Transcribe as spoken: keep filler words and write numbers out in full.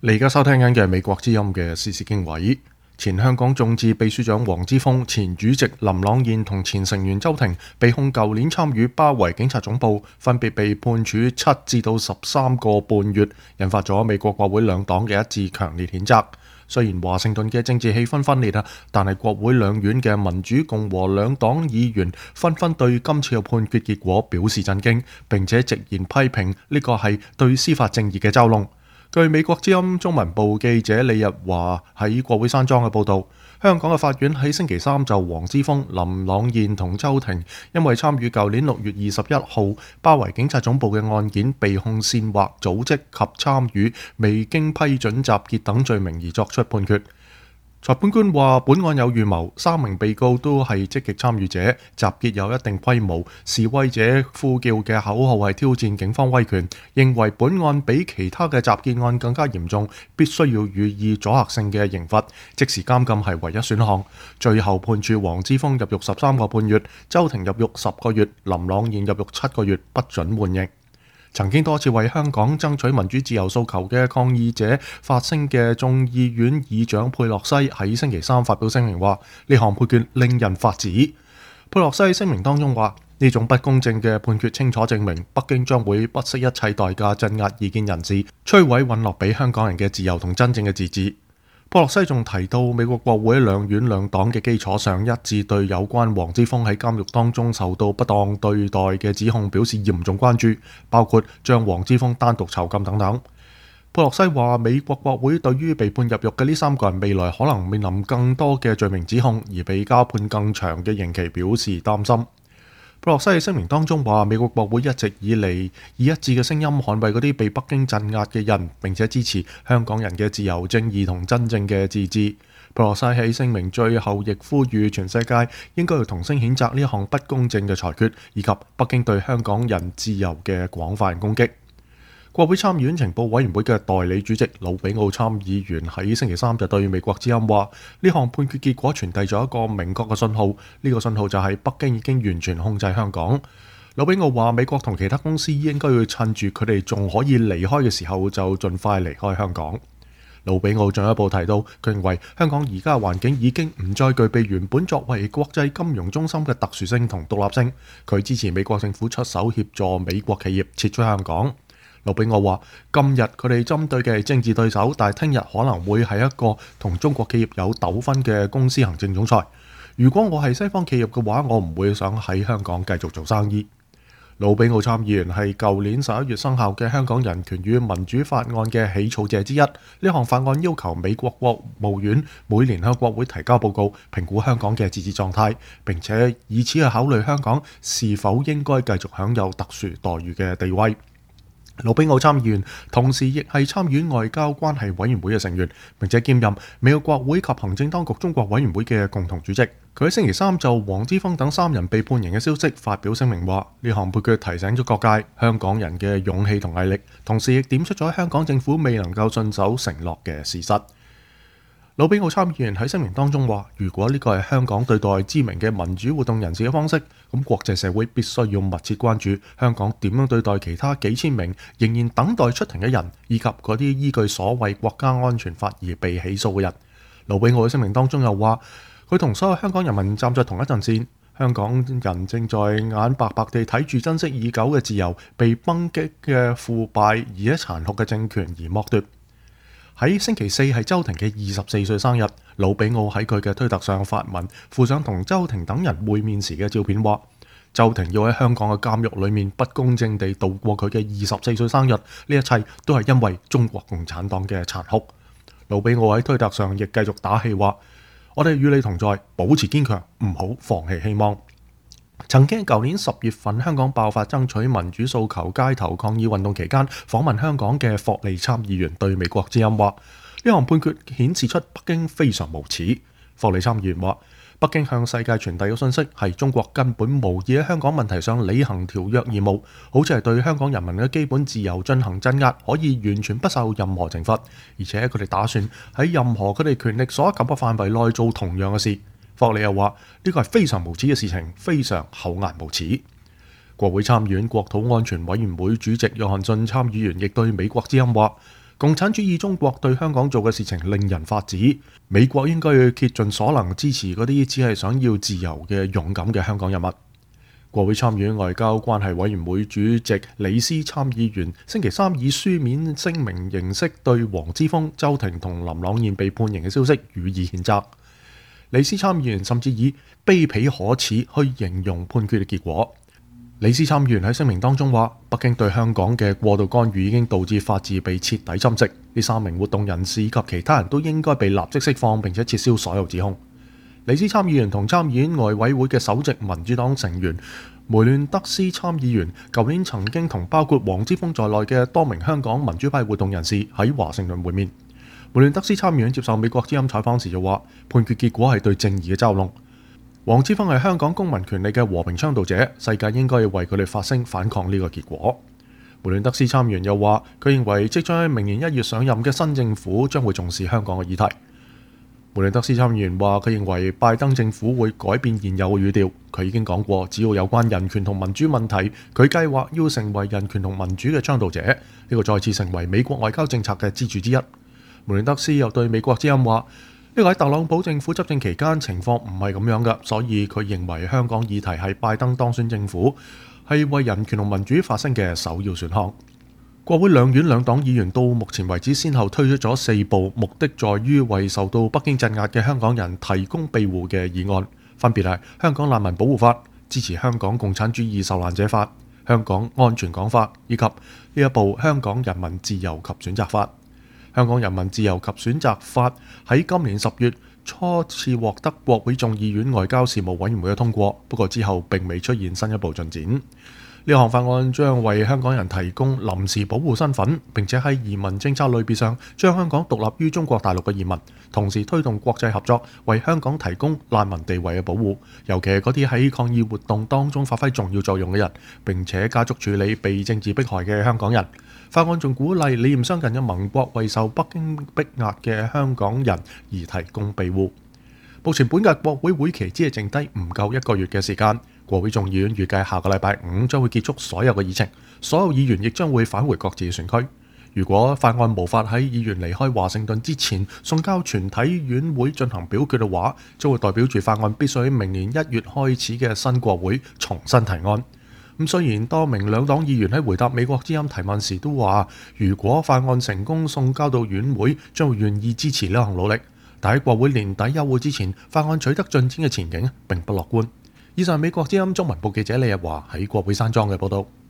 你而家收聽緊嘅係美國之音嘅時事經緯。前香港眾志秘書長黃之鋒、前主席林朗彥同前成員周庭被控舊年參與包圍警察總部，分別被判處七至到十三個半月，引發咗美國國會兩黨嘅一致強烈譴責。雖然華盛頓嘅政治氣氛分裂啊，但係國會兩院嘅民主共和兩黨議員紛紛對今次嘅判決結果表示震驚，並且直言批評呢個係對司法正義嘅嘲弄。據美國之音中文部記者李日華喺國會山莊嘅報導，香港嘅法院喺星期三就黃之鋒、林朗彥同周庭因為參與舊年六月二十一號包圍警察總部嘅案件，被控煽惑、組織及參與未經批准集結等罪名而作出判決。裁判官話：本案有預謀，三名被告都係積極參與者，集結有一定規模，示威者呼叫嘅口號係挑戰警方威權，認為本案比其他嘅集結案更加嚴重，必須要予以阻嚇性嘅刑罰，即時監禁係唯一選項。最後判處黃之鋒入獄十三個半月，周庭入獄十個月，林朗彥入獄七個月，不准緩刑。曾經多次為香港爭取民主自由訴求嘅抗議者發聲嘅眾議院議長佩洛西喺星期三發表聲明話：呢項判決令人髮指。佩洛西聲明當中話：呢種不公正嘅判決清楚證明北京將會不惜一切代價鎮壓異見人士，摧毀允諾俾香港人嘅自由同真正嘅自治。佩洛西仲提到，美國國會兩院兩黨嘅基礎上一致對有關黃之鋒喺監獄當中受到不當對待嘅指控表示嚴重關注，包括將黃之鋒單獨囚禁等等。佩洛西話，美國國會對於被判入獄嘅呢三個人未來可能面臨更多嘅罪名指控，而被加判更長嘅刑期表示擔心。佩洛西喺聲明當中話，美國國會一直以嚟以一致嘅聲音捍衛嗰啲被北京鎮壓嘅人，並且支持香港人嘅自由、正義同真正嘅自治。佩洛西喺聲明最後亦呼籲全世界應該要同聲譴責呢項不公正嘅裁決，以及北京對香港人自由嘅廣泛攻擊。國會參議院情報委員會嘅代理主席魯比奧參議員喺星期三就對美國之音話：呢項判決結果傳遞咗一個明確嘅信號，呢、這個信號就係北京已經完全控制香港。魯比奧話：美國同其他公司應該要趁住佢哋仲可以離開嘅時候，就盡快離開香港。魯比奧進一步提到，佢認為香港而家嘅環境已經唔再具備原本作為國際金融中心嘅特殊性同獨立性。佢支持美國政府出手協助美國企業撤出香港。魯比奧話：今日佢哋針對嘅係政治對手，但係聽日可能會係一個同中國企業有糾紛嘅公司行政總裁。如果我係西方企業嘅話，我唔會想喺香港繼續做生意。魯比奧參議員係舊年十一月生效嘅香港人權與民主法案嘅起草者之一。呢項法案要求美國國務院每年向國會提交報告，評估香港嘅自治狀態，並且以此去考慮香港是否應該繼續享有特殊待遇嘅地位。魯比奧參議員同時亦係參議院外交關係委員會嘅成員，並且兼任美國國會及行政當局中國委員會嘅共同主席。佢喺星期三就黃之鋒等三人被判刑嘅消息發表聲明話：呢項判決提醒咗各界香港人嘅勇氣同毅力，同時亦點出咗香港政府未能夠信守承諾嘅事實。魯比奧參議員喺聲明當中話：如果呢個係香港對待知名嘅民主活動人士嘅方式，咁國際社會必須要密切關注香港點樣對待其他幾千名仍然等待出庭嘅人，以及嗰啲依據所謂國家安全法而被起訴嘅人。魯比奧喺聲明當中又話：佢同所有香港人民站在同一陣線，香港人正在眼白白地睇住珍惜已久嘅自由被崩擊嘅腐敗而且殘酷嘅政權而剝奪。喺星期四係周庭嘅二十四歲生日，魯比奧喺佢嘅推特上發文，附上同周庭等人會面時嘅照片，話周庭要喺香港嘅監獄裏面不公正地度過佢嘅二十四歲生日，呢一切都係因為中國共產黨嘅殘酷。魯比奧喺推特上亦繼續打氣話：我哋與你同在，保持堅強，唔好放棄希望。曾經舊年十月份香港爆發爭取民主訴求街頭抗議運動期間，訪問香港嘅霍利參議員對美國之音話：呢項判決顯示出北京非常無恥。霍利參議員話：北京向世界傳遞嘅信息係中國根本無意喺香港問題上履行條約義務，好似係對香港人民嘅基本自由進行鎮壓，可以完全不受任何懲罰，而且佢哋打算喺任何佢哋權力所及嘅範圍內做同樣嘅事。霍利又話：呢個係非常無恥嘅事情，非常厚顏無恥。國會參議院國土安全委員會主席約翰遜參議員亦對美國之音話： 共產主義中國對香港做嘅事情令人髮指，美國應該要竭盡所能支持嗰啲只係想要自由嘅勇敢嘅香港人物。國會參議院外交關係委員會主席李斯參議員星期三以書面聲明形式對黃之鋒、周庭同林朗彥被判刑嘅消息予以譴責。李斯參議員甚至以卑鄙可恥去形容判決嘅結果。李斯參議員喺聲明當中話，北京對香港嘅過度干預已經導致法治被徹底侵蝕，呢三名活動人士以及其他人都應該被立即釋放，並且撤銷所有指控。李斯參議員同參議院外委會嘅首席民主黨成員梅亂德斯參議員，舊年曾經同包括黃之鋒在內嘅多名香港民主派活動人士喺華盛頓會面。梅亂德斯參議員接受美國之音採訪時就話，判決結果係對正義嘅嘲弄。黃之鋒係香港公民權利嘅和平倡導者，世界應該要為佢哋發聲反抗呢個結果。梅亂德斯參議員又話，佢認為即將喺明年一月上任嘅新政府將會重視香港嘅議題。梅亂德斯參議員話，佢認為拜登政府會改變現有嘅語調。佢已經講過，只要有關人權同民主問題，佢計劃要成為人權同民主嘅倡導者，呢、這個再次成為美國外交政策嘅支柱之一。梅亂德斯又對美國之音話，呢個喺特朗普政府執政期間情況唔係咁樣嘅，所以佢認為香港議題係拜登當選政府係為人權同民主發聲嘅首要選項。國會兩院兩黨議員到目前為止先後推出咗四部目的在於為受到北京鎮壓嘅香港人提供庇護嘅議案，分別係香港難民保護法、支持香港共產主義受難者法、香港安全港法以及呢一部香港人民自由及選擇法。香港人民自由及選擇法喺今年十月初次獲得國會眾議院外交事務委員會嘅通過，不過之後並未出現新一步進展。呢項法案將為香港人提供臨時保護身份，並且喺移民政策類別上將香港獨立於中國大陸嘅移民，同時推動國際合作，為香港提供難民地位嘅保護，尤其係嗰啲喺抗議活動當中發揮重要作用嘅人，並且加速處理被政治迫害嘅香港人。法案仲鼓勵理念相近嘅盟國為受北京逼壓嘅香港人而提供庇護。目前本屆國會會期只係剩低唔夠一個月嘅時間，國會眾議院預計下個禮拜五將會結束所有嘅議程，所有議員亦將會返回各自嘅選區。如果法案無法喺議員離開華盛頓之前送交全體院會進行表決嘅話，將會代表住法案必須喺明年一月開始嘅新國會重新提案。咁雖然多名兩黨議員喺回答美國之音提問時都話，如果法案成功送交到院會，將會願意支持呢項努力。但喺國會年底休會之前，法案取得進展嘅前景並不樂觀。以上係美國之音中文部記者李日華喺國會山莊嘅報道。